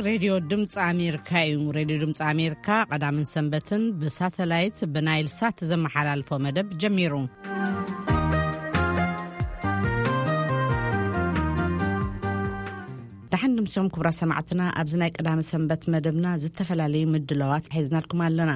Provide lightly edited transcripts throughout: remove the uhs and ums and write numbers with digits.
ሬድዮ ድምፂ ኣሜሪካ እዩ። ሬድዮ ድምፂ ኣሜሪካ ቀዳምን ሰንበትን ብሳተላይት ብናይል ሳት ዘመሓላልፎ መደብ ጀሚሩ። ድሓን ድምሶም ክብራ ሰማዕትና ኣብዚ ናይ ቀዳም ሰንበት መደብና ዝተፈላለዩ ምድለዋት ሒዝናልኩም ኣለና።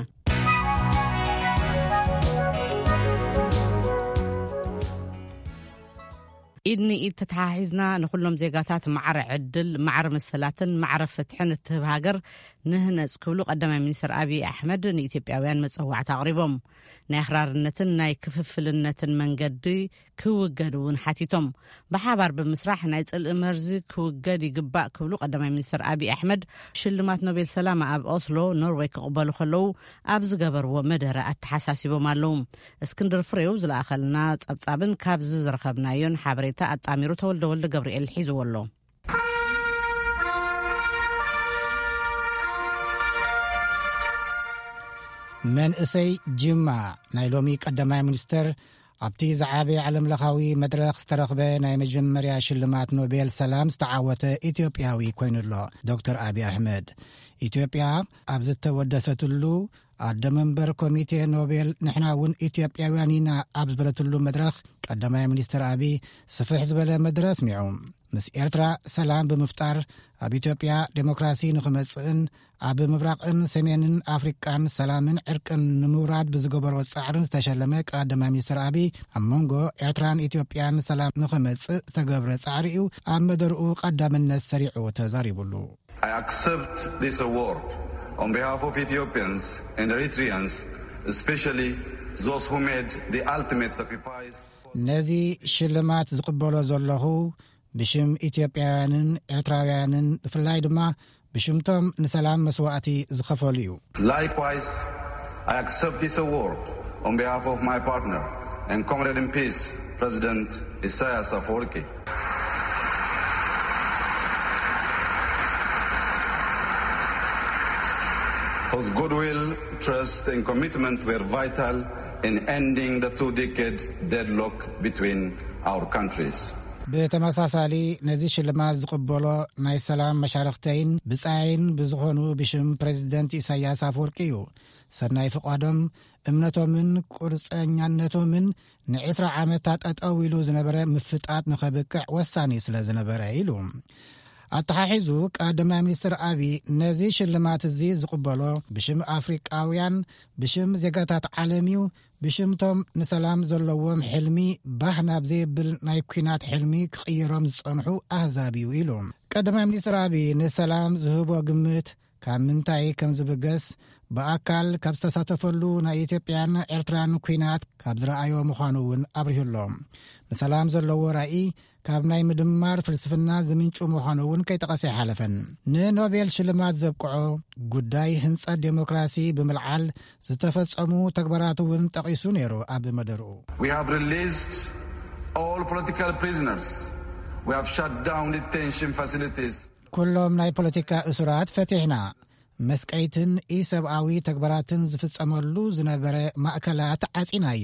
ኢድኒ ኢድ ተተሓሒዝና ንኩሎም ዜጋታት ማዕረ ዕድል ማዕረ መሰላትን ማዕረ ፍትሕን እትህብ ሃገር ንህነፅ ክብሉ ቀዳማይ ሚኒስትር አብይ አሕመድ ንኢትዮጵያውያን መፀዋዕቲ አቅሪቦም ናይ ኣኽራርነትን ናይ ክፍፍልነትን መንገዲ ክውገድ እውን ሓቲቶም ብሓባር ብምስራሕ ናይ ጽልኢ መርዚ ክውገድ ይግባእ ክብሉ ቀዳማይ ሚኒስትር አብይ አሕመድ ሽልማት ኖቤል ሰላም ኣብ ኦስሎ ኖርዌይ ክቕበሉ ከለዉ ኣብ ዝገበርዎ መደረ ኣተሓሳሲቦም ኣለዉ። እስክንድር ፍሬው ዝለኣኸልና ጸብጻብን ካብዚ ዝረኸብናዮን ሓበሬታ ኣጣሚሩ ተወልደ ገብርኤል ሒዝዎ ኣሎ። መንእሰይ ጅማ ናይ ሎሚ ቀዳማይ ሚኒስትር ኣብቲ ዝዓበየ ዓለምለኻዊ መድረኽ ዝተረኽበ ናይ መጀመርያ ሽልማት ኖቤል ሰላም ዝተዓወተ ኢትዮጵያዊ ኮይኑሎ ዶክተር አብይ አሕመድ ኢትዮጵያ ኣብ ዝተወደሰትሉ ኣደመንበር ኮሚቴ ኖቤል ንሕና እውን ኢትዮጵያውያን ኢና ኣብ ዝበለትሉ መድረኽ ቀዳማይ ሚኒስትር አብይ ስፍሕ ዝበለ መድረኽ ስሚዑ ምስ ኤርትራ ሰላም ብምፍጣር ኣብ ኢትዮጵያ ዴሞክራሲ ንኽመጽእን ኣብ ምብራቕን ሰሜንን ኣፍሪቃን ሰላምን ዕርቅን ንምውራድ ብዝገበሮ ጻዕርን ዝተሸለመ ቀዳማይ ሚኒስትር አብይ ኣብ መንጎ ኤርትራን ኢትዮጵያን ሰላም ንኽመጽእ ዝተገብረ ጻዕሪ እዩ ኣብ መደርኡ ቀዳምነት ሰሪዑ ተዛሪቡሉ። I accept this award on behalf of Ethiopians and Eritreans, especially those who made the ultimate sacrifice. ነዚ ሽልማት ዝቕበሎ ዘለኹ ብሽም ኢትዮጵያውያንን ኤርትራውያንን ብፍላይ ድማ ብሽምቶም ንሰላም መስዋዕቲ ዝኸፈሉ እዩ። Likewise, I accept this award on behalf of my partner and comrade in peace, President Isaias Afwerki. Whose goodwill, trust and commitment were vital in ending the 2-decade deadlock between our countries. ብተመሳሳሊ ነዚ ሽልማት ዝቕበሎ ናይ ሰላም መሻርክተይን ብጻይን ብዝኾኑ ብሽም ፕሬዚደንት ኢሳያስ አፈወርቂ እዩ። ሰናይ ፍቓዶም እምነቶምን ቁርፀኛነቶምን ን20 ዓመታት ጠጠው ኢሉ ዝነበረ ምፍጣት ንኸብቅዕ ወሳኒ ስለ ዝነበረ ኢሉ ኣተሓሒዙ ቀዳማይ ሚኒስትር አብይ ነዚ ሽልማት እዚ ዝቕበሎ ብሽም ኣፍሪቃውያን ብሽም ዜጋታት ዓለሚው ብሽምቶም ንሰላም ዘለዎም ሕልሚ ባህ ናብ ዘይብል ናይ ኩናት ሕልሚ ክቕይሮም ዝጸንሑ ኣህዛብ እዩ ኢሉ ቀዳማይ ሚኒስትር አብይ ንሰላም ዝህቦ ግምት ካብ ምንታይ ከም ዝብገስ በአካል ካብ ዝተሳተፈሉ ናይ ኢትዮጵያን ኤርትራን ኩናት ካብ ዝረአዮ ምዃኑ እውን አብሪሁሎም ንሰላም ዘለዎ ራእይ ካብ ናይ ምድማር ፍልስፍና ዝምንጩ ምዃኑ እውን ከይጠቐሰ ይሓለፈን ንኖቤል ሽልማት ዘብቅዖ ጉዳይ ህንጸት ዴሞክራሲ ብምልዓል ዝተፈጸሙ ተግባራት እውን ጠቒሱ ነይሩ ኣብ መደርኡ We have released all political prisoners. We have shut down detention facilities. ኩሎም ናይ ፖለቲካ እስራት ፈቲሕና መስቀይትን ኢሰብኣዊ ተግባራትን ዝፍጸመሉ ዝነበረ ማእከላት ዓጺናዮ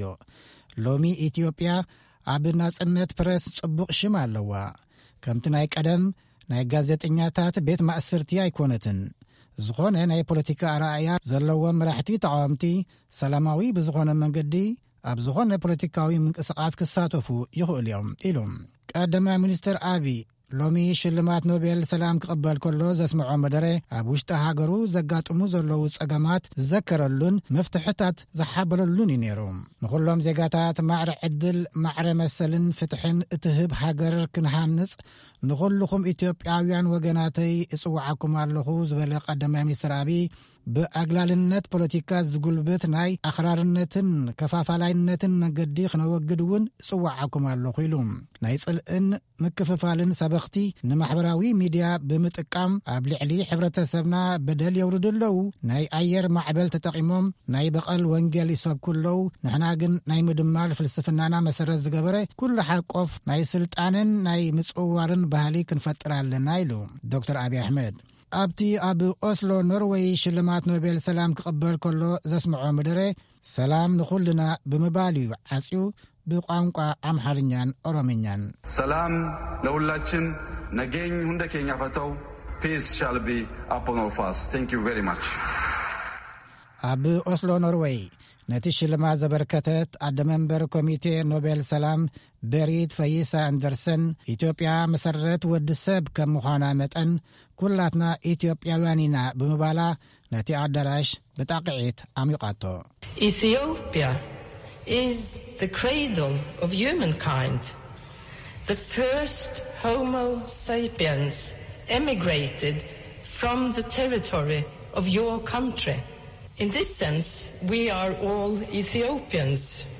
ሎሚ ኢትዮጵያ ኣብ ናጽነት ፕረስ ጽቡቕ ሽም ኣለዋ ከምቲ ናይ ቀደም ናይ ጋዜጠኛታት ቤት ማእስፈርቲ ኣይኮነትን ዝኾነ ናይ ፖለቲካ ኣረኣያ ዘለዎም መራሕቲ ተቃወምቲ ሰላማዊ ብዝኾነ መንገዲ ኣብ ዝኾነ ፖለቲካዊ ምንቅስቓስ ክሳተፉ ይኽእሉ እዮም ኢሎም ቀዳማይ ሚኒስትር አብይ ሎሚ ሽልማት ኖቤል ሰላም ክቕበል ከሎ ዘስምዖ መደረ ኣብ ውሽጢ ሃገሩ ዘጋጥሙ ዘለዉ ጸገማት ዝዘከረሉን መፍትሕታት ዝሓበለሉን እዩ ነይሩ ንኹሎም ዜጋታት ማዕረ ዕድል ማዕረ መሰልን ፍትሕን እትህብ ሃገር ክንሃንጽ ንኹልኹም ኢትዮጵያውያን ወገናተይ እጽዋዓኩም ኣለኹ ዝበለ ቀዳማይ ሚኒስትር አብይ ብኣግላልነት ፖለቲካ ዝጉልበት ናይ ኣኽራርነትን ከፋፋላይነትን መንገዲ ክነወግድ እውን እጽዋዓኩም ኣለኹ ኢሉ ናይ ጽልእን ምክፍፋልን ሰበኽቲ ንማሕበራዊ ሚድያ ብምጥቃም ኣብ ልዕሊ ሕብረተሰብና በደል የውርዱ ኣለዉ ናይ ኣየር ማዕበል ተጠቒሞም ናይ በቐል ወንጌል ይሰብኩ ኣለዉ ንሕና ግን ናይ ምድማር ፍልስፍናና መሰረት ዝገበረ ኩሉ ሓቆፍ ናይ ስልጣንን ናይ ምጽዋርን ባህሊ ክንፈጥር ኣለና ኢሉ ዶክተር አብይ አሕመድ ኣብቲ ኣብ ኦስሎ ኖርዌይ ሽልማት ኖቤል ሰላም ክቕበል ከሎ ዘስምዖ መደረ ሰላም ንኹልና ብምባል እዩ ዓጺው ብቋንቋ አምሓርኛን ኦሮምኛን ሰላም ለሁላችን ነገኝ ሁንደ ኬኛ ፈተው peace shall be upon all of us. Thank you very much. ኣብ ኦስሎ ኖርዌይ ነቲ ሽልማት ዘበርከተት ኣደ መንበር ኮሚቴ ኖቤል ሰላም ቤሪት ፈይሳ ኣንደርሰን ኢትዮጵያ መሰረት ወዲ ሰብ ከም ምዃና መጠን ኩላትና ኢትዮጵያውያን ኢና ብምባላ ነቲ ኣዳራሽ ብጣቂዒት ኣሚቓቶ Ethiopia is the cradle of humankind. The first Homo sapiens emigrated from the territory of your country. In this sense, we are all Ethiopians.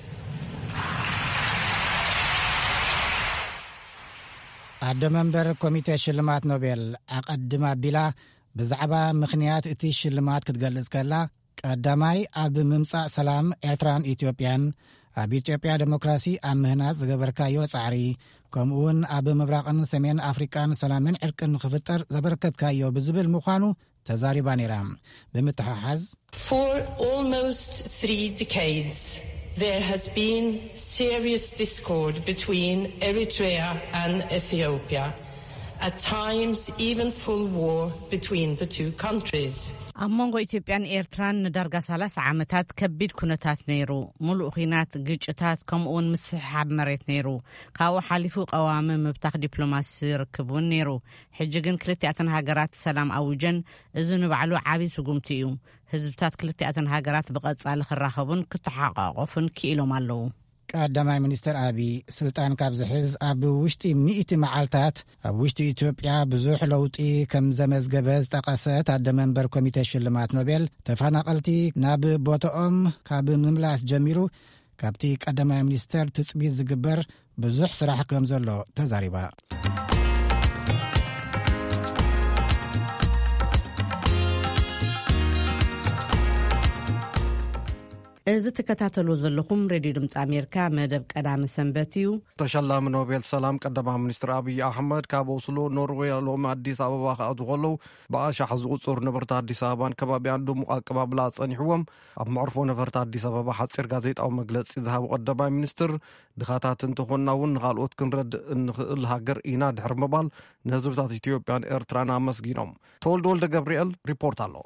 ኣደ መንበር ኮሚቴ ሽልማት ኖቤል ኣቐድማ ቢላ ብዛዕባ ምኽንያት እቲ ሽልማት ክትገልጽ ከላ ቀዳማይ ኣብ ምምጻእ ሰላም ኤርትራን ኢትዮጵያን ኣብ ኢትዮጵያ ዴሞክራሲ ኣብ ምህናጽ ዝገበርካዮ ጻዕሪ ከምኡውን ኣብ ምብራቕን ሰሜን ኣፍሪቃን ሰላምን ዕርቅን ክፍጠር ዘበርከትካዮ ብዝብል ምዃኑ ተዛሪባ ነይራ ብምትሓሓዝ For almost 3 decades, there has been serious discord between Eritrea and Ethiopia. At times, even full war between the two countries. ኣብ መንጎ ኢትዮጵያን ኤርትራን ንዳርጋ 30 ዓመታት ከቢድ ኩነታት ነይሩ ሙሉእ ኺናት ግጭታት ከምኡውን ምስሓብ መሬት ነይሩ ካብኡ ሓሊፉ ቀዋሚ ምብታኽ ዲፕሎማሲ ርክቡን ነይሩ ሕጂ ግን ክልቲአተን ሃገራት ሰላም ኣውጀን እዚ ንባዕሉ ዓብይ ስጉምቲ እዩ ህዝብታት ክልቲአተን ሃገራት ብቐጻሊ ክራኸቡን ክተሓቋቆፉን ክኢሎም ኣለዉ ቀዳማይ ሚኒስትር አቢ ስልጣን ካብ ዝሕዝ ኣብ ውሽጢ 100 መዓልታት ኣብ ውሽጢ ኢትዮጵያ ብዙሕ ለውጢ ከም ዘመዝገበ ዝጠቐሰት ኣደ መንበር ኮሚቴ ሽልማት ኖቤል ተፈናቐልቲ ናብ ቦታኦም ካብ ምምላስ ጀሚሩ ካብቲ ቀዳማይ ሚኒስትር ትጽቢት ዝግበር ብዙሕ ስራሕ ከም ዘሎ ተዛሪባ እዚ ተከታተሉ ዘለኹም ሬድዮ ድምፂ ኣሜሪካ መደብ ቀዳሚ ሰንበት እዩ ተሸላሚ ኖቤል ሰላም ቀዳማ ሚኒስትር አብይ አሕመድ ካብ ኦስሎ ኖርዌይ ሎሚ ኣዲስ ኣበባ ከኣቱ ከለዉ ብኣሻሕ ዝቁፅሩ ነበርቲ ኣዲስ ኣበባን ከባቢያን ድሙቕ ኣቀባብላ ጸኒሕዎም ኣብ መዕርፎ ነበርቲ ኣዲስ ኣበባ ሓፂር ጋዜጣዊ መግለፂ ዝሃቡ ቀዳማይ ሚኒስትር ድኻታት እንተኾና እውን ንኻልኦት ክንረድእ እንኽእል ሃገር ኢና ድሕሪ ምባል ንህዝብታት ኢትዮጵያን ኤርትራን ኣመስጊኖም ተወልደ ወልደ ገብርኤል ሪፖርት ኣሎ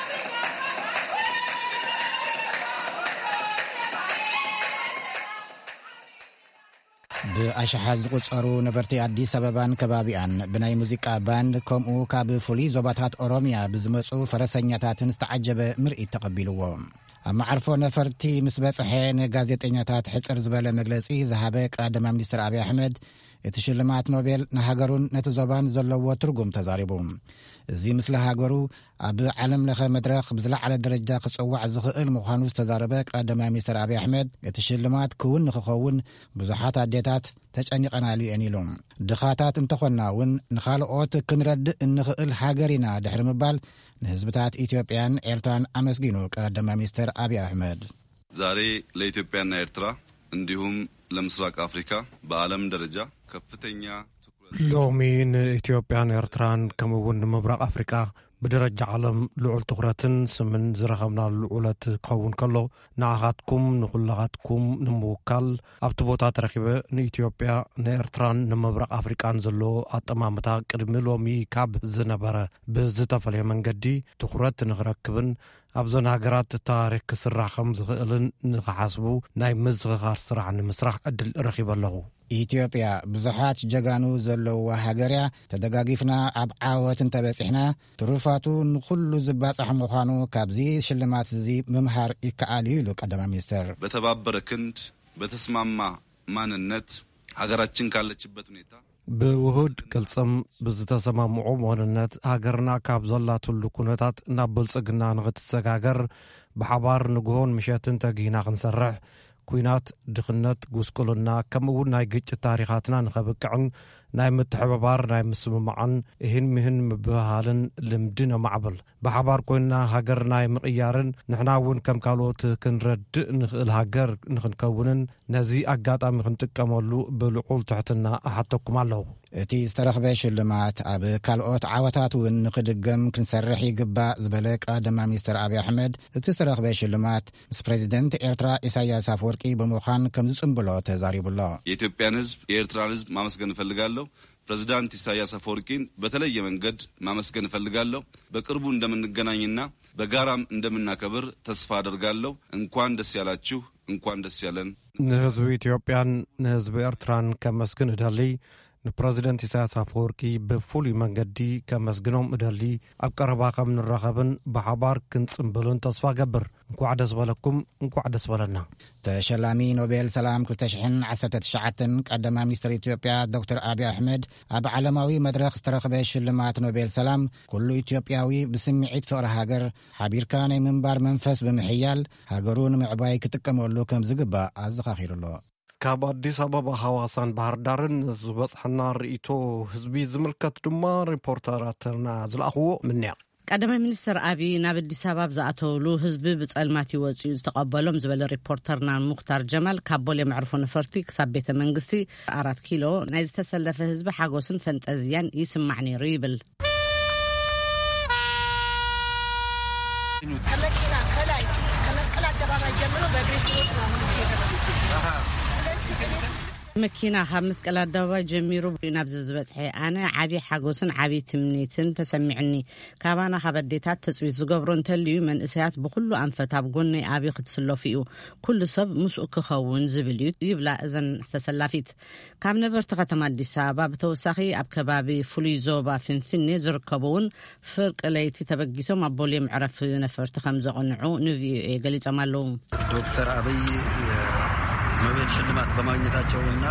ብኣሽሓት ዝቁጸሩ ነበርቲ ኣዲስ ኣበባን ከባቢኣን ብናይ ሙዚቃ ባንድ ከምኡ ካብ ፍሉይ ዞባታት ኦሮምያ ብዝመፁ ፈረሰኛታትን ዝተዓጀበ ምርኢት ተቐቢልዎ ኣብ መዓርፎ ነፈርቲ ምስ በጽሐ ንጋዜጠኛታት ሕፅር ዝበለ መግለጺ ዝሃበ ቀዳማይ ሚኒስትር አብይ ኣሕመድ እቲ ሽልማት ኖቤል ንሃገሩን ነቲ ዞባን ዘለዎ ትርጉም ተዛሪቡ እዚ ምስሊ ሃገሩ ኣብ ዓለም ለኸ መድረኽ ብዝለዓለ ደረጃ ክጽዋዕ ዝኽእል ምዃኑ ዝተዛረበ ቀዳማይ ሚኒስትር አብይ ኣሕመድ እቲ ሽልማት ክውን ንኽኸውን ብዙሓት ኣዴታት ተጨኒቐናሉ እየን ኢሎም ድኻታት እንተኾና እውን ንኻልኦት ክንረድእ እንኽእል ሃገር ኢና ድሕሪ ምባል ንህዝብታት ኢትዮጵያን ኤርትራን ኣመስጊኑ ቀዳማይ ሚኒስትር አብይ ኣሕመድ ዛሬ ለኢትዮጵያና ኤርትራ እንዲሁም ለምስራቅ አፍሪካ በዓለም ደረጃ ከፍተኛ ሎሚ ንኢትዮጵያን ኤርትራን ከምኡውን ንምብራቕ ኣፍሪቃ ብደረጃ ዓለም ልዑል ትኹረትን ስምን ዝረኸብናሉ ዕለት ክኸውን ከሎ ንኣኻትኩም ንኹላኻትኩም ንምውካል ኣብቲ ቦታ ተረኺበ ንኢትዮጵያ ንኤርትራን ንምብራቕ ኣፍሪቃን ዘለዎ ኣጠማምታ ቅድሚ ሎሚ ካብ ዝነበረ ብዝተፈለየ መንገዲ ትኹረት ንኽረክብን ኣብዘን ሃገራት ታሪክ ክስራሕ ከም ዝኽእልን ንኽሓስቡ ናይ ምዝኽኻር ስራሕ ንምስራሕ ዕድል ረኺበ ኣለኹ ኢትዮጵያ ብዙሓት ጀጋኑ ዘለዋ ሃገርያ ተደጋጊፍና ኣብ ዓወት እንተበፂሕና ትሩፋቱ ንኩሉ ዝባፅሕ ምዃኑ ካብዚ ሽልማት እዚ ምምሃር ይከኣል ኢሉ ቀዳማይ ሚኒስትር በተባበረ ክንድ በተስማማ ማንነት ሃገራችን ካለችበት ሁኔታ ብውሁድ ቅልጽም ብዝተሰማምዑ ማንነት ሃገርና ካብ ዘላትሉ ኩነታት ናብ ብልጽግና ንኽትሰጋገር ብሓባር ንግሆን ምሸትን ተጊና ክንሰርሕ ኩናት ድኽነት ጉስቁልና ከምኡውን ናይ ግጭት ታሪኻትና ንኸብቅዕን ናይ ምትሕብባር ናይ ምስምማዕን ይህን ምህን ምብሃልን ልምድን ማዕበል ብሓባር ኮይንና ሃገር ናይ ምቕያርን ንሕና እውን ከም ካልኦት ክንረድእ ንኽእል ሃገር ንኽንከውንን ነዚ ኣጋጣሚ ክንጥቀመሉ ብልዑል ትሕትና ኣሓተኩም ኣለኹ እቲ ዝተረኽበ ሽልማት ኣብ ካልኦት ዓወታት እውን ንኽድገም ክንሰርሕ ይግባእ ዝበለ ቀዳማይ ሚኒስትር አብይ ኣሕመድ እቲ ዝተረኽበ ሽልማት ምስ ፕሬዚደንት ኤርትራ ኢሳያስ አፈወርቂ ብምዃን ከም ዝጽንብሎ ተዛሪቡሎ የኢትዮጵያን ህዝብ የኤርትራን ህዝብ ማመስገን እፈልጋለሁ ፕሬዝዳንት ኢሳያስ አፈወርቂን በተለየ መንገድ ማመስገን እፈልጋለሁ። በቅርቡ እንደምንገናኝና በጋራም እንደምናከብር ተስፋ አደርጋለሁ። እንኳን ደስ ያላችሁ፣ እንኳን ደስ ያለን። ንህዝቢ ኢትዮጵያን ንህዝቢ ኤርትራን ከመስግን እደሊ ንፕሬዚደንት ኢሳያስ አፈወርቂ ብፍሉይ መንገዲ ከመስግኖም እደሊ ኣብ ቀረባ ከም ንራኸብን ብሓባር ክንጽምብልን ተስፋ ገብር። እንኳዕ ደስ በለኩም፣ እንኳዕ ደስ በለና። ተሸላሚ ኖቤል ሰላም 2019 ቀዳማ ሚኒስትር ኢትዮጵያ ዶክተር አብይ አሕመድ ኣብ ዓለማዊ መድረኽ ዝተረኸበ ሽልማት ኖቤል ሰላም ኩሉ ኢትዮጵያዊ ብስምዒት ፍቕሪ ሃገር ሓቢርካ ናይ ምንባር መንፈስ ብምሕያል ሃገሩ ንምዕባይ ክጥቀመሉ ከም ዝግባእ ኣዘኻኺሩሎ። ካብ አዲስ አበባ ሐዋሳን ባህር ዳርን ዝበጽሐና ርእይቶ ህዝቢ ዝምልከት ድማ ሪፖርተራትና ዝለኣኽዎ ምንያ ቀዳማይ ሚኒስትር አብይ ናብ አዲስ አበባ ዝኣተውሉ ህዝቢ ብጸልማት ይወጽኡ ዝተቐበሎም ዝበለ ሪፖርተርና ሙክታር ጀማል ካብ ቦሌ መዕርፎ ነፈርቲ ክሳብ ቤተ መንግስቲ 4 ኪሎ ናይ ዝተሰለፈ ህዝቢ ሓጎስን ፈንጠዝያን ይስማዕ ነይሩ ይብል። ከመኪና ከላይ ከመስቀል አደባባይ ጀምሮ በእግሬ ስሮጥ ነው ሲደርስ መኪና ካብ መስቀል አደባባይ ጀሚሩ ናብ ዝበጽሐ ኣነ ዓቢ ሓጎስን ዓቢ ትምኒትን ተሰሚዕኒ። ካባና ካብ ኣዴታት ተጽቢት ዝገብሮ እንተልዩ መንእሰያት ብኩሉ ኣንፈት ኣብ ጎኒ ኣቢ ክትስለፉ እዩ ኩሉ ሰብ ምስኡ ክኸውን ዝብል እዩ ይብላ እዘን ተሰላፊት። ካብ ነበርቲ ከተማ አዲስ አበባ ብተወሳኺ ኣብ ከባቢ ፍሉይ ዞባ ፍንፍኔ ዝርከቡውን ፍርቂ ለይቲ ተበጊሶም ኣብ ቦሌ መዕረፊ ነፈርቲ ከም ዘቐንዑ ንቪኦኤ ገሊጾም ኣለዉ። ዶክተር አብይ ኖቤል ሽልማት በማግኘታቸውና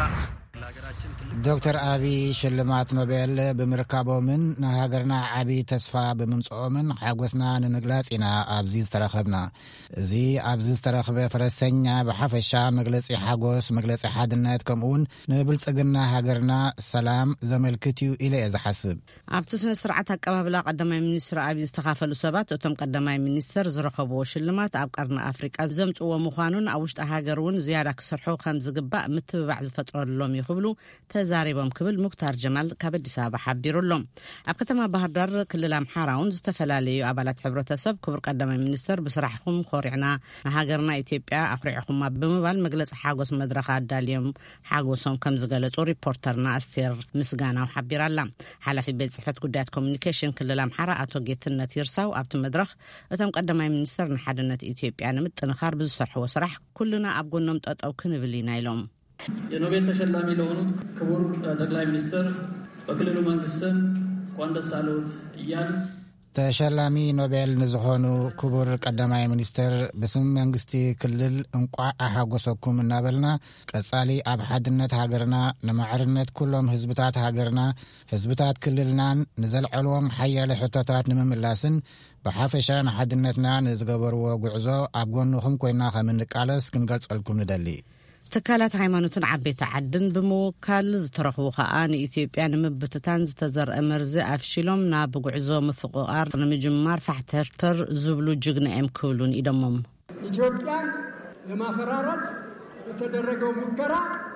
ዶክተር አብይ ሽልማት ኖቤል ብምርካቦምን ንሃገርና ዓቢ ተስፋ ብምምጽኦምን ሓጎስና ንምግላጽ ኢና ኣብዚ ዝተረኸብና። እዚ ኣብዚ ዝተረኸበ ፈረሰኛ ብሓፈሻ መግለጺ ሓጎስ፣ መግለጺ ሓድነት ከምኡውን ንብልጽግና ሃገርና ሰላም ዘመልክት እዩ ኢለ እየ ዝሓስብ። ኣብቲ ስነ ስርዓት ኣቀባብላ ቀዳማይ ሚኒስትር አብይ ዝተኻፈሉ ሰባት እቶም ቀዳማይ ሚኒስትር ዝረኸብዎ ሽልማት ኣብ ቀርኒ ኣፍሪቃ ዘምጽዎ ምዃኑን ኣብ ውሽጢ ሃገር እውን ዝያዳ ክሰርሑ ከም ዝግባእ ምትብባዕ ዝፈጥረሎም ይኽብሉ ተዛሪቦም ክብል ሙክታር ጀማል ካብ አዲስ አበባ ሓቢሩሎም። ኣብ ከተማ ባህር ዳር ክልል ኣምሓራ እውን ዝተፈላለዩ ኣባላት ሕብረተሰብ ክቡር ቀዳማይ ሚኒስትር ብስራሕኩም ኮሪዕና ንሃገርና ኢትዮጵያ ኣኽሪዕኹማ ብምባል መግለጺ ሓጎስ መድረኽ ኣዳልዮም ሓጎሶም ከም ዝገለጹ ሪፖርተርና ኣስቴር ምስጋናው ሓቢራላ። ሓላፊ ቤት ጽሕፈት ጉዳያት ኮሙኒኬሽን ክልል ኣምሓራ ኣቶ ጌትነት ይርሳው ኣብቲ መድረኽ እቶም ቀዳማይ ሚኒስትር ንሓድነት ኢትዮጵያ ንምጥንኻር ብዝሰርሕዎ ስራሕ ኩልና ኣብ ጎኖም ጠጠው ክንብል ኢና ኢሎም። የኖቤል ተሸላሚ ለሆኑት ክቡር ጠቅላይ ሚኒስትር በክልሉ መንግስትን እንኳን ደስ አለዎት እያል ተሸላሚ ኖቤል ንዝኾኑ ክቡር ቀዳማይ ሚኒስትር ብስም መንግስቲ ክልል እንቋዕ ኣሓጎሰኩም እናበልና ቀጻሊ ኣብ ሓድነት ሃገርና ንማዕርነት ኩሎም ህዝብታት ሃገርና ህዝብታት ክልልናን ንዘልዕልዎም ሓያለ ሕቶታት ንምምላስን ብሓፈሻ ንሓድነትና ንዝገበርዎ ጉዕዞ ኣብ ጎንኹም ኮይና ከም እንቃለስ ክንገልጸልኩም ንደሊ። ትካላት ሃይማኖትን ዓበይቲ ዓድን ብምውካል ዝተረኽቡ ከዓ ንኢትዮጵያ ንምብትታን ዝተዘርአ መርዚ ኣፍሺሎም ናብ ጉዕዞ ምፍቕቓር ንምጅማር ፋሕተርተር ዝብሉ ጅግና እዮም ክብሉን ኢደሞም። ኢትዮጵያን ለማፈራረስ የተደረገው ሙከራ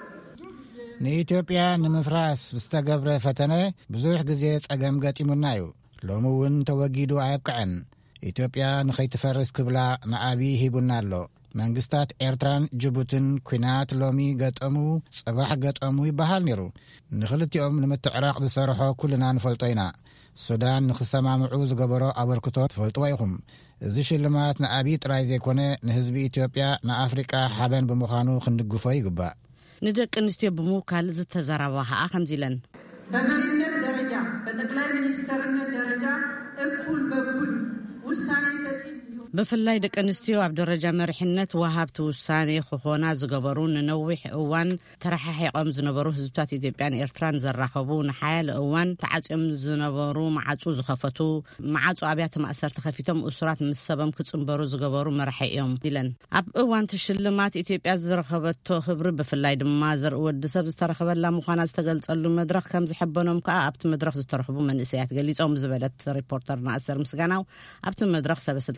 ንኢትዮጵያ ንምፍራስ ዝተገብረ ፈተነ ብዙሕ ግዜ ጸገም ገጢሙና እዩ። ሎሚ እውን ተወጊዱ ኣይብቅዕን። ኢትዮጵያ ንኸይትፈርስ ክብላ ንኣብይ ሂቡና ኣሎ። መንግስታት ኤርትራን ጅቡትን ኩናት ሎሚ ገጠሙ ጽባሕ ገጠሙ ይበሃል ነይሩ። ንኽልቲኦም ንምትዕራቕ ዝሰርሖ ኩልና ንፈልጦ ኢና። ሱዳን ንኽሰማምዑ ዝገበሮ ኣበርክቶ ትፈልጥዎ ኢኹም። እዚ ሽልማት ንኣብይ ጥራይ ዘይኮነ ንህዝቢ ኢትዮጵያ ንኣፍሪቃ ሓበን ብምዃኑ ክንድግፎ ይግባእ። ንደቂ ኣንስትዮ ብምውካል ዝተዛረባ ከዓ ከምዚ ኢለን። በመሪነት ደረጃ በጠቅላይ ሚኒስትርነት ደረጃ እኩል በኩል ውሳኔ ሰጪ ብፍላይ ደቂ ኣንስትዮ ኣብ ደረጃ መሪሕነት ወሃብቲ ውሳኔ ክኾና ዝገበሩ ንነዊሕ እዋን ተረሓሒቆም ዝነበሩ ህዝብታት ኢትዮጵያን ኤርትራን ዘራኸቡ ንሓያል እዋን ተዓጽዮም ዝነበሩ ማዓጹ ዝኸፈቱ ማዓጹ ኣብያተ ማእሰርቲ ከፊቶም እሱራት ምስ ሰቦም ክጽንበሩ ዝገበሩ መራሒ እዮም ኢለን። ኣብ እዋን ሽልማት ኢትዮጵያ ዝረኸበቶ ክብሪ ብፍላይ ድማ ዘርኢ ወዲ ሰብ ዝተረኸበላ ምዃና ዝተገልጸሉ መድረኽ ከም ዝሕበኖም ከዓ ኣብቲ መድረኽ ዝተረኸቡ መንእሰያት ገሊጾም ዝበለት ሪፖርተርና ኣሰር ምስጋናው ኣብቲ መድረኽ ሰበስልጣናት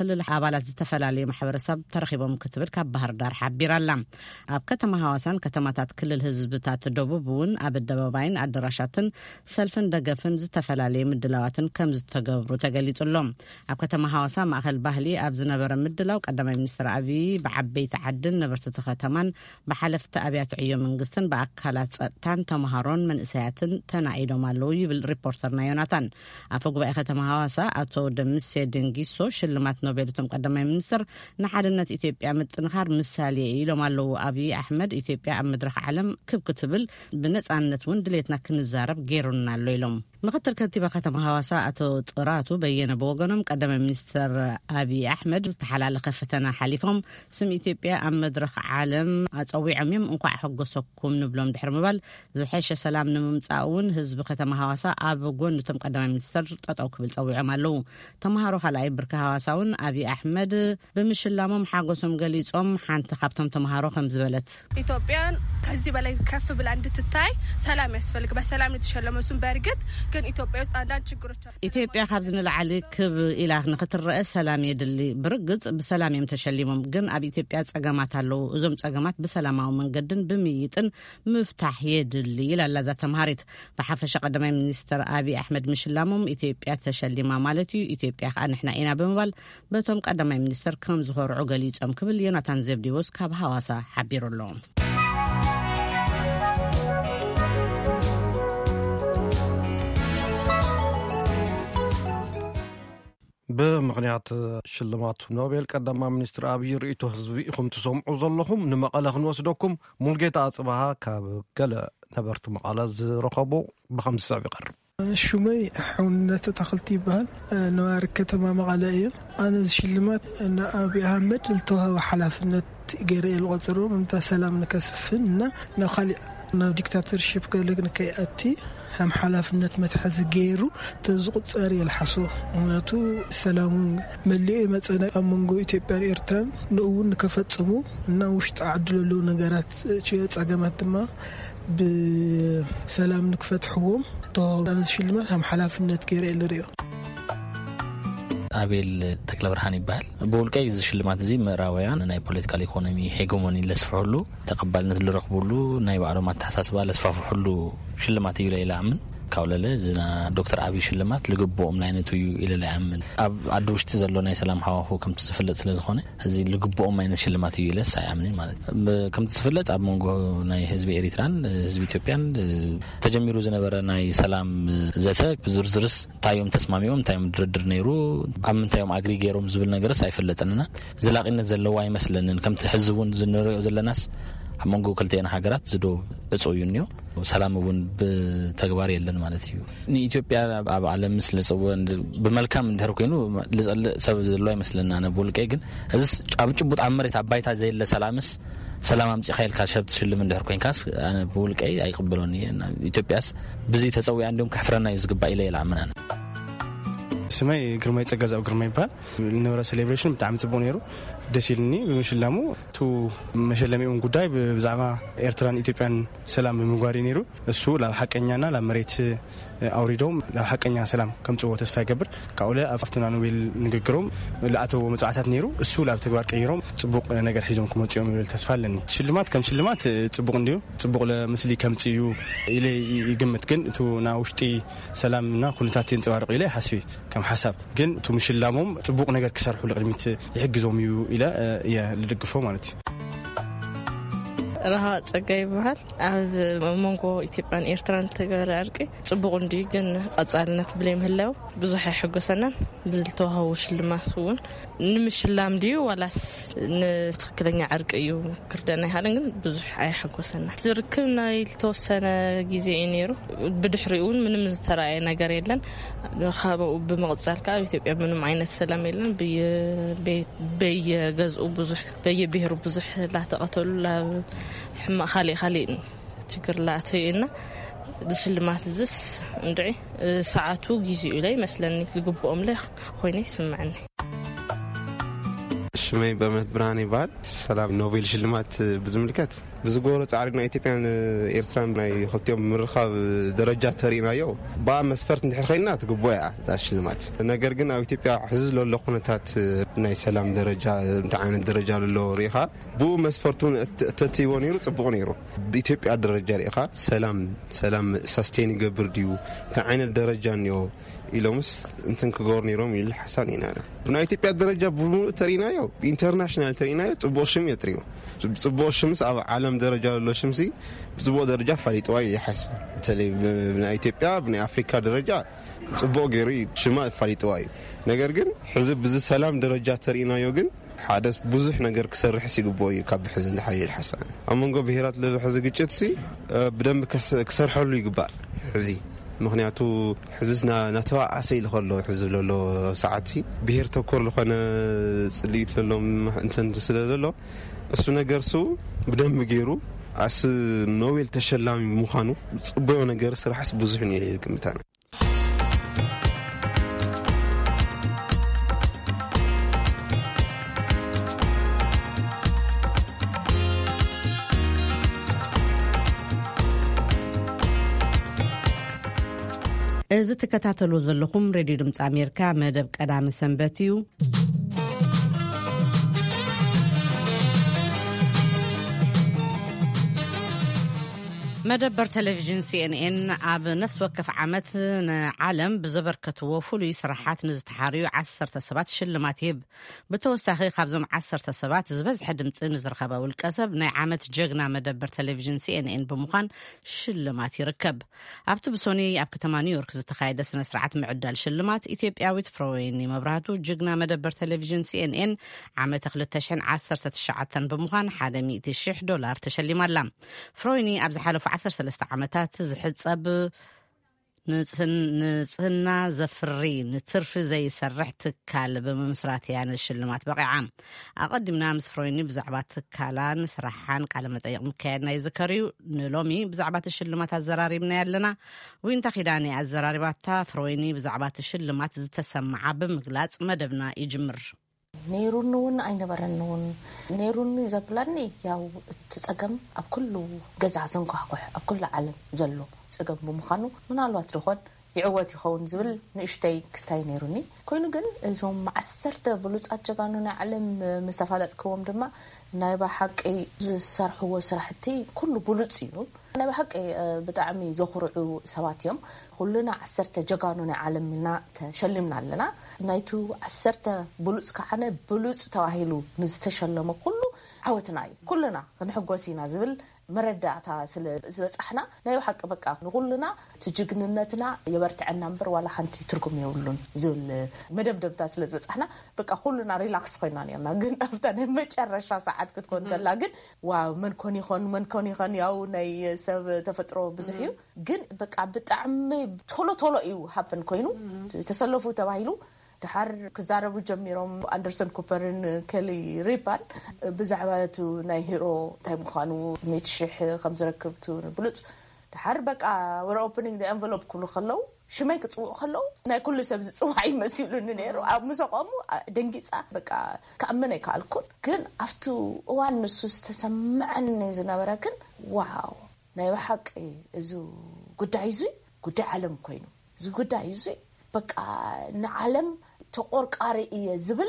ክልል ኣባላት ዝተፈላልዩ ማሕበረሰብ ተረኺቦም ክትብል ካብ ባህር ዳር ሓቢራላ ኣብ ከተማ ሃዋሳን ከተማታት ክልል ህዝብታት ደቡብ እውን ኣብ ኣደባባይን ኣዳራሻትን ሰልፍን ደገፍን ዝተፈላልዩ ምድላዋትን ከም ዝተገብሩ ተገሊጹሎም ኣብ ከተማ ሃዋሳ ማእከል ባህሊ ኣብ ዝነበረ ምድላው ቀዳማይ ሚኒስትር አብይ ብዓበይቲ ዓድን ነበርቲ ከተማን ብሓለፍቲ ኣብያተ ዕዮ መንግስትን ብኣካላት ጸጥታን ተማሃሮን መንእሰያትን ተናኢዶም ኣለው ይብል ሪፖርተርና ዮናታን ኣፈ ጉባኤ ከተማ ሃዋሳ አቶ ደምሴ ድንጊሶ ሽልማት ኖቤልቶም ቀዳማይ ሚኒስትር ንሓድነት ኢትዮጵያ ምጥንኻር ምሳሌ ኢሎም ኣለው አብይ አሕመድ ኢትዮጵያ ኣብ መድረኽ ዓለም ክትብል ብነጻነት እውን ድሌትና ክንዛረብ ገይሩና ኣሎ ኢሎም ምክትል ከንቲባ ከተማ ሃዋሳ አቶ ጥራቱ በየነ በወገኖም ቀዳማይ ሚኒስትር አብይ አሕመድ ዝተሓላለኸ ፈተና ሓሊፎም ስም ኢትዮጵያ ኣብ መድረኽ ዓለም ኣጸዊዖም እዮም እንኳዕ ሕጎሰኩም ንብሎም ድሕሪ ምባል ዝሐሸ ሰላም ንምምጻእ እውን ህዝቢ ከተማ ሃዋሳ ኣብ ጎንቶም ቀዳማይ ሚኒስትር ጠጠው ክብል ጸዊዖም ኣለው ተማሃሮ ካልኣይ ብርኪ ሃዋሳ እውን አብይ አሕመድ ብምሽላሞም ሓጎሶም ገሊጾም ሓንቲ ካብቶም ተማሃሮ ከም ዝበለት ኢትዮጵያን ከዚህ በላይ ከፍ ብላ እንድትታይ ሰላም ያስፈልግ በሰላም የተሸለመሱን በርግጥ ግን ኢትዮጵያ ውስጥ አንዳንድ ችግሮች አሉ ኢትዮጵያ ካብዝ ንላዕሊ ክብ ኢላ ንኽትረአ ሰላም የድሊ ብርግጽ በሰላም እዮም ተሸሊሞም ግን ኣብ ኢትዮጵያ ጸገማት ኣለው እዞም ጸገማት በሰላማዊ መንገድን ብምይጥን ምፍታሕ የድሊ ኢላላ ዛ ተማሃሪት ብሓፈሻ ቀዳማይ ሚኒስትር አብይ አሕመድ ምሽላሞም ኢትዮጵያ ተሸሊማ ማለት እዩ ኢትዮጵያ ከዓ ንሕና ኢና ብምባል በቶም ቀዳማይ ሚኒስትር ከም ዝኸርዑ ገሊጾም ክብል ዮናታን ዘብዲዎስ ካብ ሃዋሳ ሓቢሩሎም ብምክንያት ሽልማት ኖቤል ቀዳማይ ሚኒስትር አብይ ርእይቶ ህዝቢ ኢኹም ትሰምዑ ዘለኹም ንመቐለ ክንወስደኩም ሙልጌታ ኣጽባሃ ካብ ገለ ነበርቲ መቐለ ዝረኸቦ ብኸምዚ ሰዓብ ይቐርብ شومي حونة تخلتي بهال نوار كتما مغالية أنا شلمات أن أبي أحمد التوها وحلافنة جري الغزرو ممتاز سلام نكسفنا نخلي ديكتاتورشيب قالك نكياتي هم حلافنة متحز جيرو تزقط ساري الحصو وناتو سلام ملئ مثلا أمونغو إثيوبيا إيرتران نقول نكفتسمو ناوش تعدلوا له نجارات شيء أجمعت ما بسلام نكفتحهم تو أنا شلمات هم حلافنة جيري الريو አቤል ተክለብርሃን ይባል በወልቃይ ዝሽልማት እዚ ምዕራባውያን ናይ ፖለቲካል ኢኮኖሚ ሄጎሞኒ ለስፈሁሉ ተቀባልነት ለረክቡሉ ናይ ባዕሎም አተሓሳስባ ለስፋፍሁሉ ሽልማት እዩ ኢላ አምን ካውለለ ዝና ዶክተር አብይ ሽልማት ልግቦኦም ናይነቱ እዩ ኢላ አምን ኣብ አዲ ውሽጢ ዘሎ ናይ ሰላም ሃዋሁ ከም ተፈለጥ ስለዝኾነ እዚ ልግቦኦም አይነት ሽልማት እዩ ኢላ ሳይአምን ማለት ከም ተፈለጥ ኣብ መንጎ ናይ ህዝቢ ኤሪትራን ህዝቢ ኢትዮጵያን ተጀሚሩ ዝነበረ ናይ ሰላም ዘተ ብዝርዝርስ ታዮም ተስማሚዮም ታዮም ድርድር ነይሩ ኣብ ምንታዮም አግሪጌሮም ዝብል ነገርስ አይፈለጥንና ዘላቂነት ዘለዎ አይመስለንን ከም ተሕዝቡን ዝንሪኦ ዘለናስ ኣብ መንጎ ክልተና ሃገራት ዝዶ እጾዩንዮ ሰላም እውን በተግባር የለን ማለት እዩ ንኢትዮጵያ ኣብ ዓለም ምስለ ጽወን በመልካም እንድህር ኮይኑ ለጸለ ሰብ ዘሎ አይመስለና ነብልቀይ ግን እዚ ኣብ ጭቡጥ ዓመሬት አባይታ ዘይለ ሰላምስ ሰላም አምጪ ኸይል ካሸብት ሽልም እንድህር ኮይንካስ አነ በልቀይ አይቀበሎኒ ኢትዮጵያስ ብዙ ተጸውያ እንደም ከፍረና ይዝግባ ኢለ ይላምና ስማይ ግርማይ ጸጋዛው ግርማይ ይባል ንወራ ሴሌብሬሽን በጣም ጽቦ ነይሩ ደሲልኒ በመሽላሙ ቱ መሸለሚውን ጉዳይ በዛማ ኤርትራን ኢትዮጵያን ሰላም በመጓሪ ነይሩ እሱ ለሐቀኛና ለመሬት አውሪዶም ለሐቀኛ ሰላም ከምጽዎ ተስፋ ይገብር ካውለ አፍተና ኖቤል ንግግሮም ለአቶ መጻዓታት ነይሩ እሱ ለተግባር ቀይሮም ጽቡቅ ነገር ሒዞም ከመጽዮም ይብል ተስፋ አለኒ ሽልማት ከም ሽልማት ጽቡቅ እንዲዩ ጽቡቅ ለምስሊ ከምጽዩ ኢለ ይግምት ግን ቱ ናውሽጢ ሰላምና ኩነታት ይንጸባርቁ ኢለ ሐስቢ ከም ሐሳብ ግን ቱ ምሽላሞም ጽቡቅ ነገር ክሰርሑ ለቅድሚት ይሕግዞም እዩ ኢለ ለድግፎ ማለት ረሃ ጸጋይ ይባል ኣብ መንጎ ኢትዮጵያን ኤርትራን ተገራርቂ ጽቡቅ እንዲ ግን ቀጻልነት ብለም ህላው ብዙሕ ይሕጎሰና ብዝልተዋሃው ሽልማት እውን ንምሽላም ዲዩ ዋላስ ንትክክለኛ ዓርቂ እዩ ክርደና ይሃልን ግን ብዙሕ አይሕጎሰና ዝርክብ ናይ ተወሰነ ግዜ ነይሩ ብድሕሪውን ምንም ዝተራየ ነገር የለን ካብኡ ብምቕጻልካ ኢትዮጵያ ምንም ዓይነት ሰላም የለን በየገዝኡ ብዙሕ በየብሔሩ ብዙሕ ላተቀተሉ خالي ችግር ላተይና ሽልማት ዝስ እንድዒ ሰዓቱ ጊዜኡ ላይ መስለኒ ልግቦኦም ላይ ሆይኔ ስምዓኒ ሽመይ በመት ብርሃን ይባል ሰላም ኖቤል ሽልማት ብዝምልከት بزغور تعرضنا إثيوبيا إيرتران ناي خلتيهم مرخاب درجات ترينايو با مسفرت نحخينا تقبويا تاشلمات نغرغن او إثيوبيا حزز لو قنتات ناي سلام درجه نتاعن الدرجه لو ريخا بو مسفرتون تتيونيرو صبغونيرو بإثيوبيا درجه ريخا سلام ساستين يقبر ديو تاعن الدرجه نيو إلومس انتن كغورنيروم الحسن هنا بنا إثيوبيا درجه بمو ترينايو انترناشونال ترينايو صبوشم يتريو صبوشم عالم درجه لو شمسي بزبو درجه فاليطوي يحسن تلي بنا إثيوبيا بنا أفريقيا درجه صبو غيري شما فاليطوي ነገር ግን حزب بز سلام درجات ترينايو ግን حادث بزح ነገር كسرح سيغبوي كاب حزب الحري الحسن امونغو بهيرات لحزب ግጭትሲ بدم كسرحلو يغبال حزي ምክንያቱ حززنا نتواعسي لخلو حزب لولو ساعتي بهير ተኮር ለኾነ ጽልይት ለሎም እንተን ስለዘሎ እሱ ነገርሱ بدم ገይሩ አስ ኖቤል ተሸላሚ ሙኻኑ ጽበዮ ነገር ስራሕስ ብዙሕ ነው ይልክምታና እዚ ተከታተሉ ዘለኹም ሬዲዮ ድምጽ አሜሪካ መደብ ቀዳም ሰንበትዩ مدبر تلفزيون CNN اب نفس وقف عمت عالم بزبركتو فولي صراحات نزتحاريو 10 سبات شلمات يب بتوسخي خابزم 10 سبات زبز حدمت نزرخبا والكسب ناي عمت جغنا مدبر تلفزيون CNN بمخان شلمات يركب ابتو بسوني اب كتما نيويورك زتخايده سنه سرعه معدل شلمات اثيوبياويت فرويني مبراتو جغنا مدبر تلفزيون CNN عمت 2010 تشعتن بمخان $100,000 تشليمالا فرويني ابز حلف 13 عامات زحصب نصهنا زفري نترف زي سرحت كال بمسرات يعني الشلمات بقي عام اقدمنا مسفرويني بزعبات كالان سرحان قال مطيق مكايدنا يذكريو نلومي بزعبات الشلمات الزراري بنا يلنا وين تخيداني الزراريبات فرويني بزعبات الشلمات تسمع بمغلاص مدبنا يجمر نيرون አይነበረን نيرون ይዘብላኒ ያው ተጸገም ኣብ ኩሉ ገዛ ዘንኳሕኳሕ ኣብ ኩሉ ዓለም ዘሎ ጸገም ብምዃኑ ምናልባት ድኾን ይዕወት ይኸውን ዝብል ንእሽተይ ክስታይ ነይሩኒ ኮይኑ ግን እዞም 10 ብሉጻት ጀጋኑ ናይ ዓለም መስተፋለጥክዎም ድማ ናይ ባሓቂ ዝሰርሕዎ ስራሕቲ ኩሉ ብሉጽ እዩ ናይ ባሓቂ ብጣዕሚ ዘኽርዑ ሰባት እዮም ኩሉና 10 ጀጋኑ ናይ ዓለም እና ተሸልምና ኣለና ናይቱ 10 ብሉጽ ከዓነ ብሉጽ ተባሂሉ ንዝተሸለመ ኩሉ ዓወትና እዩ ኩሉና ክንሕጎሲና ዝብል መረዳእታ ስለበጽሕና ናይ ባሓቂ በቃ ንኩሉና ትጅግንነትና የበርትዐና እምበር ዋላ ሓንቲ ትርጉም የብሉን ዝብል መደብደብታ ስለበጽሕና በቃ ኩሉና ሪላክስ ኮይና ነርና ግን አፍተን መጨረሻ ሰዓት ክትኮን ገላ ግን ዋው መን ኮን ይኾን ያው ናይ ሰብ ተፈጥሮ ብዙሕ እዩ ግን በቃ ብጣዕሚ ቶሎ እዩ ሃፕን ኮይኑ ተሰለፉ ተባሂሉ دحر كزاربو جميروم أندرسون كوبرن كيلي ريبان بزعباتو ناي هيرو تايم خانو ميتشح خمس ركبتو بلوت دحر بقى we're opening the envelope كله خلو شماي كتصوع خلو ناي كل سبز صوعي مسيلون نيرو مسقامو دنجيصا بقى كأمنه كالكون كن افتو وان نسوس تسمعني زنبركن واو ناي بحق ازو غدايزي غدا عالم كوينو زو غدايزي بقى نعلم تقرقاري يزبل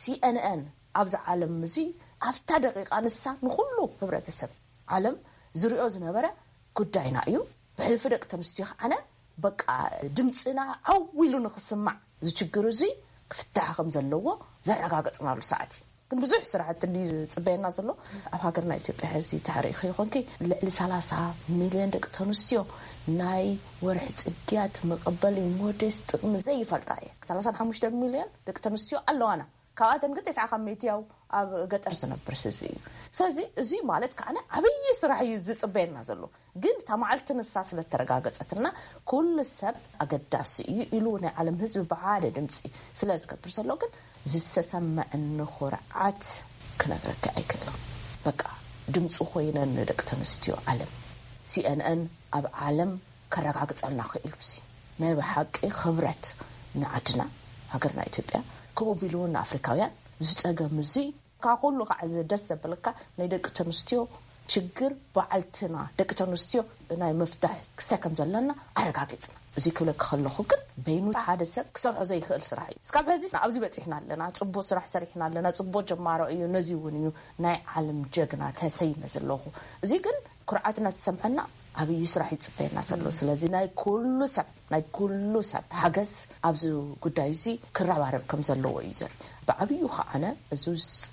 CNN ابز عالم مزي افتا دقيقه نسا نخلو ህብረተሰብ عالم زريو زنبره ጉዳይና እዩ በህልፍ ደቅ ተምስቲኽ አነ በቃ ድምጽና አውይሉ ንኽስማዕ ዝችግሩ እዚ ክፍታሕ ከም ዘለዎ ዘረጋግጽናሉ ሰዓት ግን ብዙሕ ስራሕቲ ጽበየና ዘሎ ኣብ ሃገርና ኢትዮጵያ እዚ ታሪኽ ይኾንኪ ልዕሊ 30 ሚልዮን ደቂ ተንስትዮ ናይ ወርሒ ጽግያት መቀበል ሞዴስ ጥቅም ዘይፈልጣ 35 ሚልዮን ደቂ ተንስትዮ ኣለዋና ካዋተን ግን 9 ያው ኣብ ገጠር ዝነብር ህዝቢ እዩ ስለዚ እዚ ማለት ከዓነ ዓብይ ስራሕ እዩ ዝጽበየና ዘሎ ግን ተማዓልት ንሳ ስለተረጋገጸትና ኩሉ ሰብ አገዳሲ ኢሉ ናይ ዓለም ህዝብ በዓደ ድምጽ ስለዝከብር ዘሎ ግን ዝሰሰማዕን ኹርዓት ክነግረካ አይከለም በቃ ድምጽ ኮይነን ደቂ ተንስትዮ ዓለም CNN ኣብ ዓለም ከረጋግጸልና ክኢሉሲ ናይ በሓቂ ክብረት ንዓድና ሃገርና ኢትዮጵያ ከቢሉን አፍሪካውያን ዝጸገም እዚ ካኩሉ ከዓዘ ደስ ዘብልካ ናይ ደቂ ተንስትዮ ችግር በዓልትና ደቂ ተንስትዮ ናይ መፍታሕ ክሰከም ዘለና አረጋግጽና እዚ ክለ ከለኹ ግን በይኑ ሓደ ሰብ ክሰርሖ ዘይክእል ስራሕ እዩ እስካብ ሕዚ ኣብዚ በጽሕና ኣለና ጽቡቕ ስራሕ ሰሪሕና ኣለና ጽቡቕ ጀማሮ እዩ ነዚ እውን እዩ ናይ ዓለም ጀግና ተሰይመ ዘለኹ እዚ ግን ኩርዓትና ተሰምሐና ኣብይ ስራሕ ይጽፈየና ዘሎ ስለዚ ናይ ኩሉ ሰብ ሓገዝ ኣብዚ ጉዳይ እዚ ክራባረብ ከም ዘለዎ እዩ ዘርኢ ብዓብዩ ኸዓነ እዚ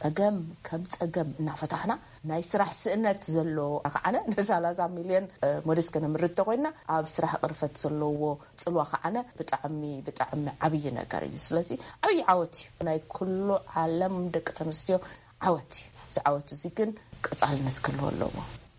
ጸገም እናፈታሕና ናይ ስራሕ ስእነት ዘሎ ኸዓነ ን30 ሚልዮን ሞዴስ ከነምርት ኮይና ኣብ ስራሕ ቅርፈት ዘለዎ ጽልዋ ኸዓነ ብጣዕሚ ዓብይ ነገር እዩ ስለዚ ዓብይ ዓወት እዩ ናይ ኩሉ ዓለም ደቂ ተንስትዮ ዓወት እዩ ዝዓወት እዚ ግን ቀጻልነት ክህልዎ ኣለዎ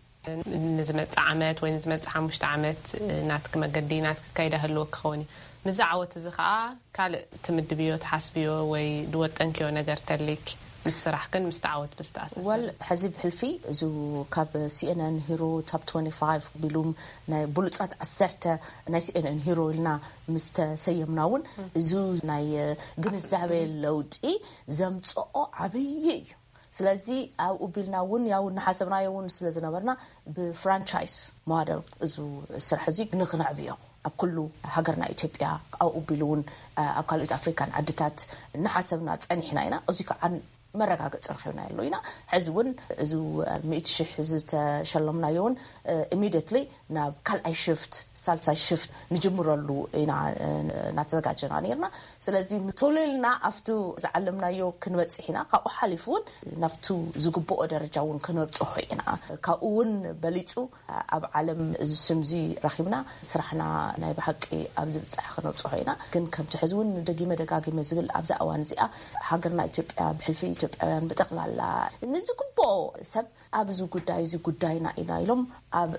ንዝመጽ ዓመት ወይ ንዝመጽ 5 ዓመት ናትክ መገዲ ናትክ ካይዳህልዎ ክኸውን ምዛዓወት እዚ ከዓ ካልእ ትምድብዮ ተሓስብዮ ወይ ድወጠንክዮ ነገር ተልክ ምስራሕ ግን ምስተዓወት ብስተኣሰስ ወል ሕዚ ብሕልፊ እዚ ካብ CNN ሂሮ ቶፕ 25 ቢሉም ናይ ብሉጻት 10 ናይ CNN ሂሮ ኢልና ምስተሰየምናውን እዚ ናይ ግንዛቤ ለውጢ ዘምጽኦ ዓብይ እዩ ስለዚ ኣብ ኡቢልናውን ያው ንሓሰብናዮውን ስለዝነበርና ብፍራንቻይዝ ሞዴል እዚ ስራሕ እዚ ንኽነዕብዮ ኣብ ኩሉ ሃገርና ኢትዮጵያ ኣብ ኡቢሉውን ኣብ ካልኦት አፍሪካን ዓድታት ንሓሰብና ጸኒሕና ኢና እዚ ከዓ መረጋገጽ ረኺብና ያለው ኢና ሕዝውን እዚ 100,000 ዝተሸለምናዮውን ኢሚዲየትሊ ናብ ካልኣይ ሽፍት ሳልሳይ ሽፍት ንጅምረሉ ኢና ናተዘጋጀና ነርና ስለዚ ቶለልና ኣፍቱ ዝዓለምናዮ ክንበጽሕና ካብኡ ሓሊፉን ናፍቱ ዝግብኦ ደረጃውን ክንበጽሖ ኢና ካብኡውን በሊጹ ኣብ ዓለም እዚ ስምዚ ረኺብና ስራሕና ናይ ብሓቂ ኣብ ዝብጽሕ ክንበጽሖ ኢና ግን ከምቲ ሕዝውን ደጋጊመ ዝብል ኣብዛ እዋን እዚኣ ሃገርና ኢትዮጵያ ብሕልፊ ኢትዮጵያውያን በጠቅላላ ንዝግብኦ ሰብ ኣብዚ ጉዳይና ኢና ኢሎም ኣብ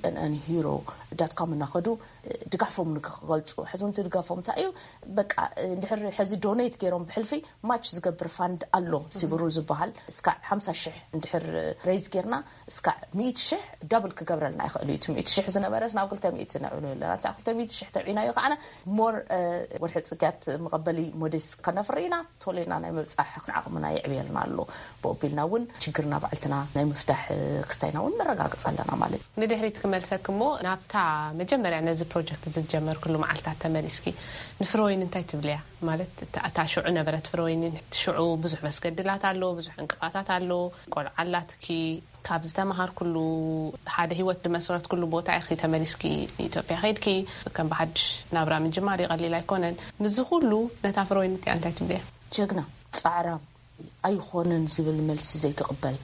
cnnhero.com እናኸዱ ድጋፎም ንክገልጹ ሕዝውን ድጋፎም እንታይ እዩ በቃ እንድሕር ሕዚ ዶኔት ገይሮም ብሕልፊ ማች ዝገብር ፋንድ ኣሎ ሲብሩ ዝበሃል እስካ 50,000 እንድሕር ሬይዝ ገርና እስካ 100,000 ዳብል ክገብረልና ይኽእል እዩ 100,000 ዝነበረስ ናብ 200 ንዕብለና 200,000 ተዕቢናዮ ከዓ ሞር ወርሒ ጽጋት መቀበሊ ሞዴስ ከነፍሪና ቶሌና ናይ መብጻሕ ዓቕምና ይዕብየልና ኣሎ በኦቢልናውን ችግርና ባዕልትና ናይ መፍታሕ ክስታይናውን ነረጋግጻለና ማለት ንድሕሪት ክመልሰክሞ ናብታ መጀመርያ ነዚ ፕሮጀክት ዝጀመር ኩሉ መዓልታት ተመሪስኪ ንፍሮይን እንታይ ትብልያ ማለት ታሽዑ ነበረት ፍሮይን ትሽዑ ብዙሕ መስገድላት ኣሎ ብዙሕ እንቅፋታት ኣሎ ቆልዓላትኪ ካብ ዝተማሃር ኩሉ ሓደ ህይወት ድመስረት ኩሉ ቦታ ይኺ ተመሪስኪ ኢትዮጵያ ኸይድኪ ከም በሓድሽ ናብራ ምንጅማር ይቐሊል ኣይኮነን ምዝ ኩሉ ነታ ፍሮይን እንታይ ትብልያ ጀግና ጻዕራ ኣይኾነን ዝብል መልሲ ዘይተቀበል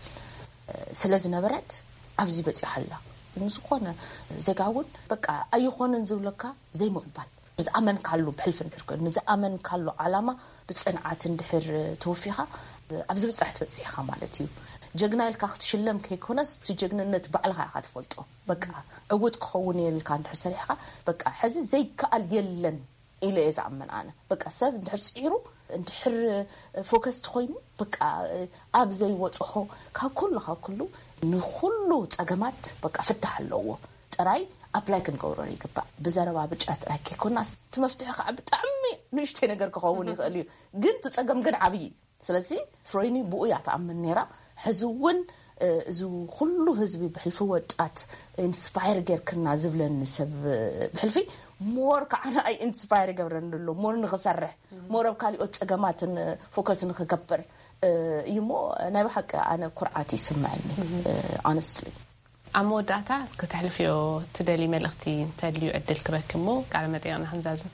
ስለዝነበረት ኣብዚ በጽሐላ ንዝኾነ ዘጋውን በቃ ኣይኾነን ዝብለካ ዘይምቕባል ዝኣመን ካሉ ብሕልፍ እንድርኩ ንዝኣመን ካሉ ዓላማ ብጽንዓት እንድሕር ተወፊኻ ኣብዚ በጽሕ ትበጽሕኻ ማለት እዩ ጀግና ኢልካ ክትሽለም ከይኮነስ ትጀግንነት ባዕልኻ ኢኻ ትፈልጦ በቃ ዕውት ክኸውን የልካ እንድሕር ሰሪሕኻ በቃ ሕዚ ዘይከኣል የለን ኢለ ዝኣመን ኣነ በቃ ሰብ እንድሕር ጽዒሩ እንድሕር ፎከስ ትኾይኑ በቃ ኣብ ዘይወጽሖ ካብ ኩሉ ንኹሉ ጸገማት በቃ ፍታሕ ኣለዎ ጥራይ ኣፕላይ ክንገብሮ ይግባእ ብዘረባ ብጫ ጥራይ ከይኮናስ ትመፍትሒ ከዓ ብጣዕሚ ንእሽተይ ነገር ክኸውን ይኽእል እዩ ግን ትጸገም ግን ዓብይ ስለዚ ፍሮይኒ ብኡ እያ ተኣምን ነይራ ሕዝውን እዚ ኩሉ ህዝቢ ብሕልፊ ወጣት ኢንስፓየር ጌርክና ዝብለኒ ሰብ ብሕልፊ ሞር ከዓና ኣይ ኢንስፓየር ገብረንሎ ሞር ንኽሰርሕ ሞር ኣብ ካልኦት ጸገማትን ፎከስ ንኽገብር እዩሞ ናይ ብሓቂ ኣነ ኩርዓት ይስምዐኒ honestly ኣብ መወዳእታ ክትሕልፍዮ ትደሊ መልእኽቲ ተድልዩ ዕድል ክበክሞ ቃል መጥያና ክንዛዝም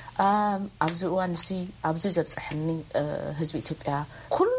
ኣብዚ እዋን እዚ ኣብዚ ዘብጽሕኒ ህዝቢ ኢትዮጵያ ኩሉ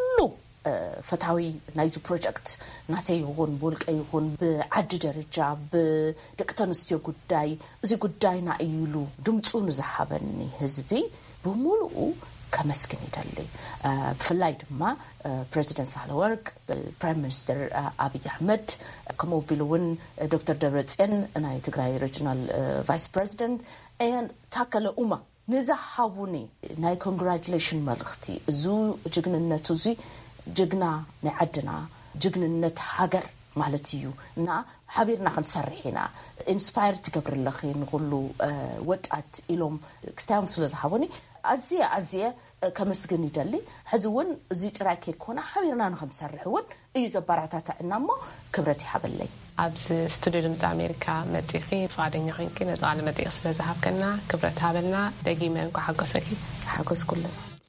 ፈታዊ ናይዚ ፕሮጀክት ናተይ ይኹን ብውልቀይ ይኹን ብዓዲ ደረጃ ብደቂ ተንስትዮ ጉዳይ እዚ ጉዳይና እዩሉ ድምፁ ንዝሓበኒ ህዝቢ ብሙሉኡ ከመስግን ይደሊ ብፍላይ ድማ ፕሬዚደንት ሳህለወርቅ ፕራይም ሚኒስተር አብይ አሕመድ ከመውቢሉውን ዶክተር ደብረጽዮን ናይ ትግራይ ሪጅናል ቫይስ ፕሬዚደንት ታከለ ኡማ ንዝሓቡኒ ናይ ኮንግራቹሌሽን መልእኽቲ እዙ ጅግንነቱ እዚ ጅግና ናይ ዓድና ጅግንነት ሃገር ማለት እዩ እና ሓቢርና ክንሰርሕና ኢንስፓየር ትገብርለኺ ንኹሉ ወጣት ኢሎም ክስታዮም ስለዝሓቡኒ ኣዝየ كمسجن يدلي حزون زي تراكي كونا حاولنا نخنسرحون إذا برعتنا مو كبرتي حبلي أبز ستودنتس أمريكا متيخي فادين يمكن نتعلم متيخ سلزها كنا كبرت حبلنا دقيمة وحقوسكي حقوس كلنا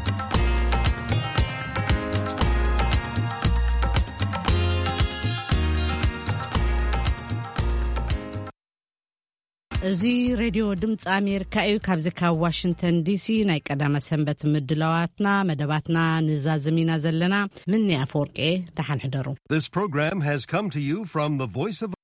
زي راديو دمت أمريكا أيو كابزكا واشنطن دي سي ناي قدامة سنبت مدلواتنا مدباتنا نزازمينا زلنا مني أفورك دحان حدرو. This program has come to you from the Voice of